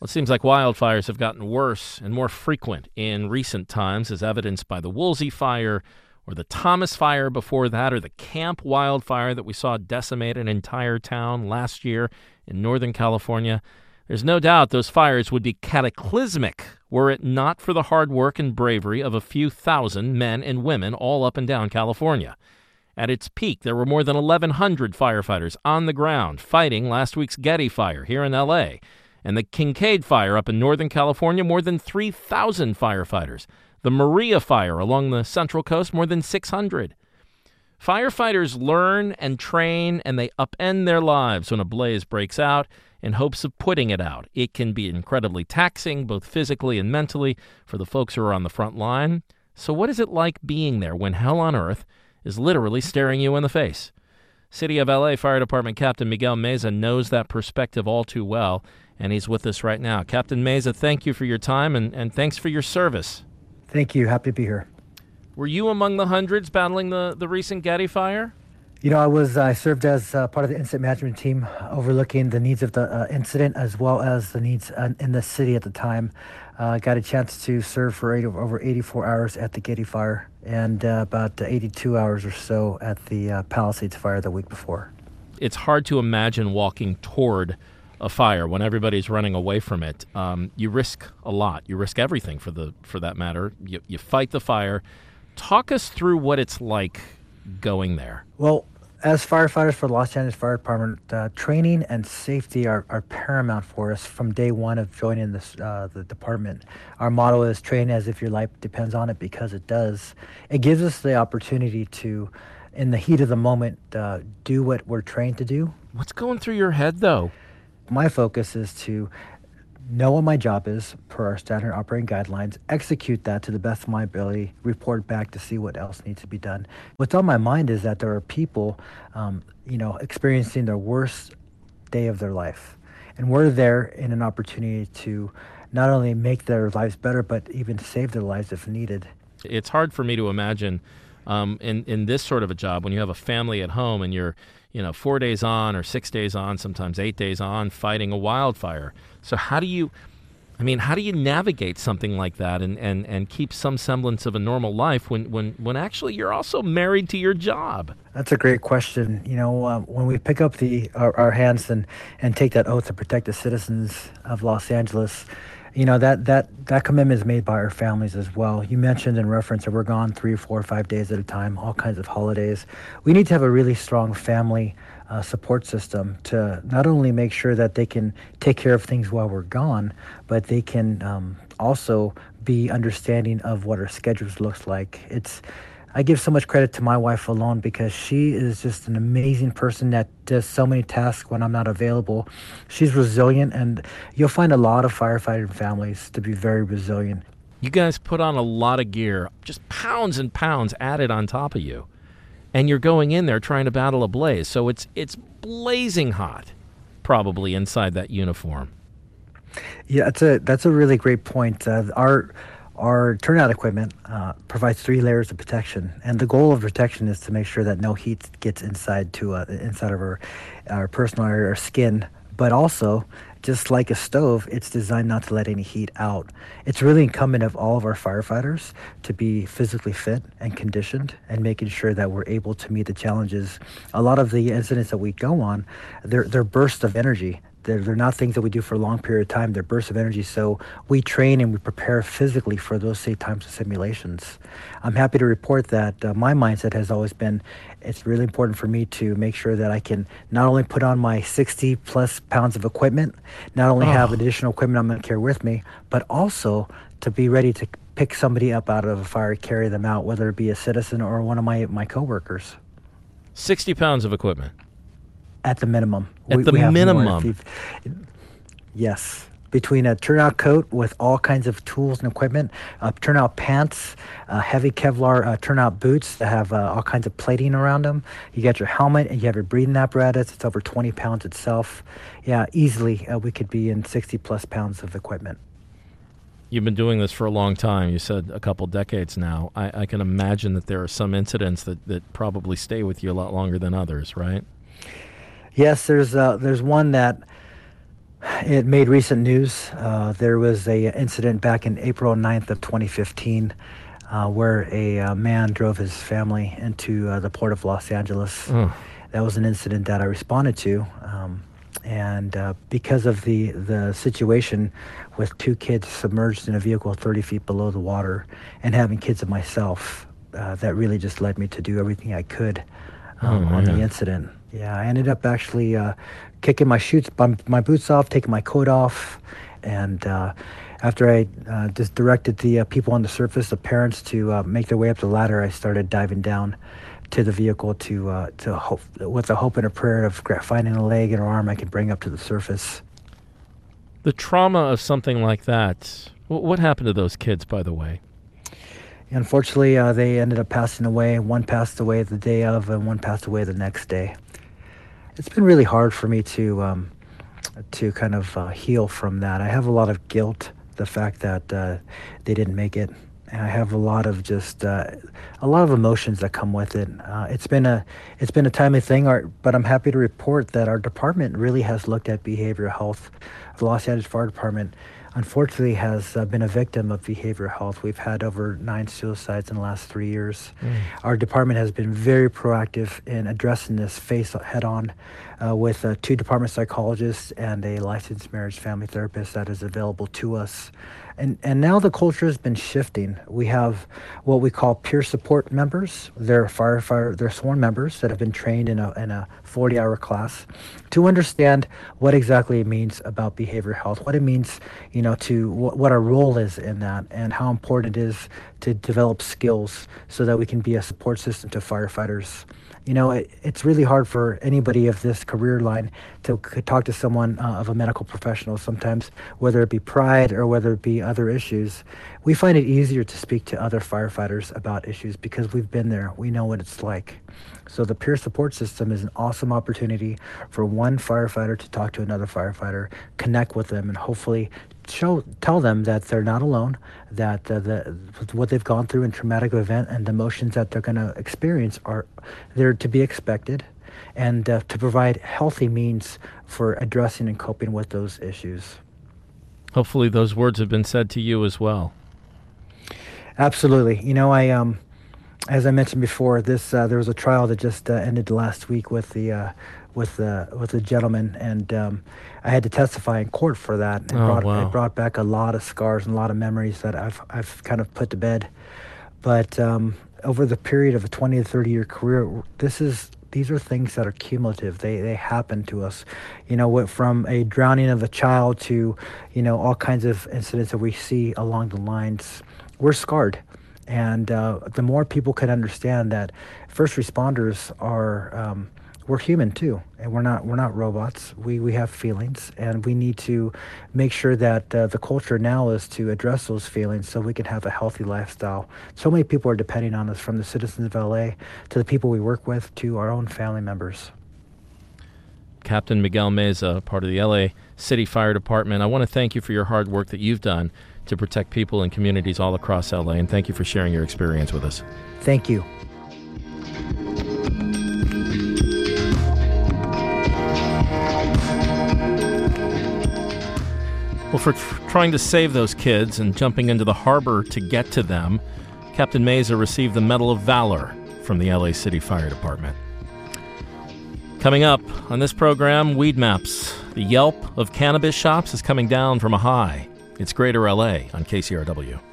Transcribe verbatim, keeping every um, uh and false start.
Well, it seems like wildfires have gotten worse and more frequent in recent times, as evidenced by the Woolsey Fire or the Thomas Fire before that, or the Camp Wildfire that we saw decimate an entire town last year in Northern California. There's no doubt those fires would be cataclysmic were it not for the hard work and bravery of a few thousand men and women all up and down California. At its peak, there were more than eleven hundred firefighters on the ground fighting last week's Getty Fire here in L A, and the Kincade Fire up in Northern California, more than three thousand firefighters. The Maria Fire along the Central Coast, more than six hundred. Firefighters learn and train, and they upend their lives when a blaze breaks out in hopes of putting it out. It can be incredibly taxing, both physically and mentally, for the folks who are on the front line. So what is it like being there when hell on earth is literally staring you in the face? City of L A Fire Department Captain Miguel Meza knows that perspective all too well, and he's with us right now. Captain Meza, thank you for your time, and, and thanks for your service. Thank you. Happy to be here. Were you among the hundreds battling the, the recent Getty Fire? You know, I was. I served as uh, part of the incident management team, overlooking the needs of the uh, incident as well as the needs uh, in the city at the time. I uh, got a chance to serve for eight, over eighty-four hours at the Getty Fire and uh, about eighty-two hours or so at the uh, Palisades Fire the week before. It's hard to imagine walking toward a fire when everybody's running away from it. Um, you risk a lot. You risk everything for the for that matter. You, you fight the fire. Talk us through what it's like going there. Well, as firefighters for the Los Angeles Fire Department, uh, training and safety are, are paramount for us from day one of joining this, uh, the department. Our motto is train as if your life depends on it, because it does. It gives us the opportunity to, in the heat of the moment, uh, do what we're trained to do. What's going through your head, though? My focus is to know what my job is per our standard operating guidelines, execute that to the best of my ability, report back to see what else needs to be done. What's on my mind is that there are people, um, you know, experiencing their worst day of their life. And we're there in an opportunity to not only make their lives better, but even save their lives if needed. It's hard for me to imagine um, in, in this sort of a job when you have a family at home and you're, you know, four days on or six days on, sometimes eight days on, fighting a wildfire. So how do you, I mean, how do you navigate something like that and, and, and keep some semblance of a normal life when, when, when actually you're also married to your job? That's a great question. You know, uh, when we pick up the our, our hands and, and take that oath to protect the citizens of Los Angeles, you know, that, that, that commitment is made by our families as well. You mentioned in reference that we're gone three, four, five days at a time, all kinds of holidays. We need to have a really strong family uh, support system to not only make sure that they can take care of things while we're gone, but they can um, also be understanding of what our schedules looks like. It's I give so much credit to my wife alone, because she is just an amazing person that does so many tasks when I'm not available. She's resilient, and you'll find a lot of firefighting families to be very resilient. You guys put on a lot of gear, just pounds and pounds added on top of you, and you're going in there trying to battle a blaze. So it's it's blazing hot, probably inside that uniform. Yeah, that's a that's a really great point. Uh, our Our turnout equipment uh, provides three layers of protection, and the goal of protection is to make sure that no heat gets inside to uh, inside of our our personal area, our skin. But also, just like a stove, it's designed not to let any heat out. It's really incumbent of all of our firefighters to be physically fit and conditioned, and making sure that we're able to meet the challenges. A lot of the incidents that we go on, they're they're bursts of energy. They're, they're not things that we do for a long period of time. They're bursts of energy. So we train and we prepare physically for those same types of simulations. I'm happy to report that uh, my mindset has always been, it's really important for me to make sure that I can not only put on my sixty plus pounds of equipment, not only oh. have additional equipment I'm going to carry with me, but also to be ready to pick somebody up out of a fire, carry them out, whether it be a citizen or one of my, my coworkers. sixty pounds of equipment. At the minimum. At we, the we have minimum. Yes. Between a turnout coat with all kinds of tools and equipment, uh, turnout pants, uh, heavy Kevlar uh, turnout boots that have uh, all kinds of plating around them. You got your helmet and you have your breathing apparatus. It's over twenty pounds itself. Yeah, easily uh, we could be in sixty plus pounds of equipment. You've been doing this for a long time. You said a couple decades now. I, I can imagine that there are some incidents that, that probably stay with you a lot longer than others, right? Yes, there's uh, there's one that It made recent news. Uh, there was a incident back in April ninth of twenty fifteen uh, where a uh, man drove his family into uh, the port of Los Angeles. Oh. That was an incident that I responded to. Um, and uh, because of the, the situation with two kids submerged in a vehicle thirty feet below the water and having kids of myself, uh, that really just led me to do everything I could um, oh, on yeah. the incident. Yeah, I ended up actually uh, kicking my shoes, my, my boots off, taking my coat off, and uh, after I uh, just directed the uh, people on the surface, the parents, to uh, make their way up the ladder, I started diving down to the vehicle to uh, to hope, with the hope and a prayer of finding a leg and an arm I could bring up to the surface. The trauma of something like that. What happened to those kids, by the way? Unfortunately, uh, they ended up passing away. One passed away the day of, and one passed away the next day. It's been really hard for me to um, to kind of uh, heal from that. I have a lot of guilt, the fact that uh, they didn't make it. And I have a lot of just uh, a lot of emotions that come with it. Uh, it's been a it's been a timely thing, our, but I'm happy to report that our department really has looked at behavioral health. The Los Angeles Fire Department, unfortunately, has uh, been a victim of behavioral health. We've had over nine suicides in the last three years. Mm. Our department has been very proactive in addressing this face head on uh, with uh, two department psychologists and a licensed marriage family therapist that is available to us. And and now the culture has been shifting. We have what we call peer support members. They're firefighter, they're sworn members that have been trained in a in a forty-hour class to understand what exactly it means about behavioral health, what it means, you know, to wh- what our role is in that, and how important it is to develop skills so that we can be a support system to firefighters. You know, it, it's really hard for anybody of this career line to c- talk to someone uh, of a medical professional sometimes, whether it be pride or whether it be other issues. We find it easier to speak to other firefighters about issues because we've been there. We know what it's like. So the peer support system is an awesome opportunity for one firefighter to talk to another firefighter, connect with them, and hopefully show tell them that they're not alone, that uh, the what they've gone through in traumatic event and the emotions that they're going to experience are they're to be expected, and uh, to provide healthy means for addressing and coping with those issues. Hopefully those words have been said to you as well. Absolutely. You know, I um as I mentioned before, this uh, there was a trial that just uh, ended last week with the uh, with the with the gentleman, and um, I had to testify in court for that. It, oh, brought, wow. it brought back a lot of scars and a lot of memories that I've I've kind of put to bed. But um, over the period of a twenty to thirty year career, this is these are things that are cumulative. They they happen to us, you know, what, from a drowning of a child to, you know, all kinds of incidents that we see along the lines. We're scarred. And uh, the more people can understand that first responders are, um, we're human too, and we're not we're not robots. We we have feelings, and we need to make sure that uh, the culture now is to address those feelings so we can have a healthy lifestyle. So many people are depending on us, from the citizens of L A to the people we work with to our own family members. Captain Miguel Meza, part of the L A City Fire Department, I want to thank you for your hard work that you've done to protect people and communities all across L A, and thank you for sharing your experience with us. Thank you. Well, for tr- trying to save those kids and jumping into the harbor to get to them, Captain Meza received the Medal of Valor from the L A City Fire Department. Coming up on this program, Weed Maps. The Yelp of cannabis shops is coming down from a high. It's Greater L A on K C R W.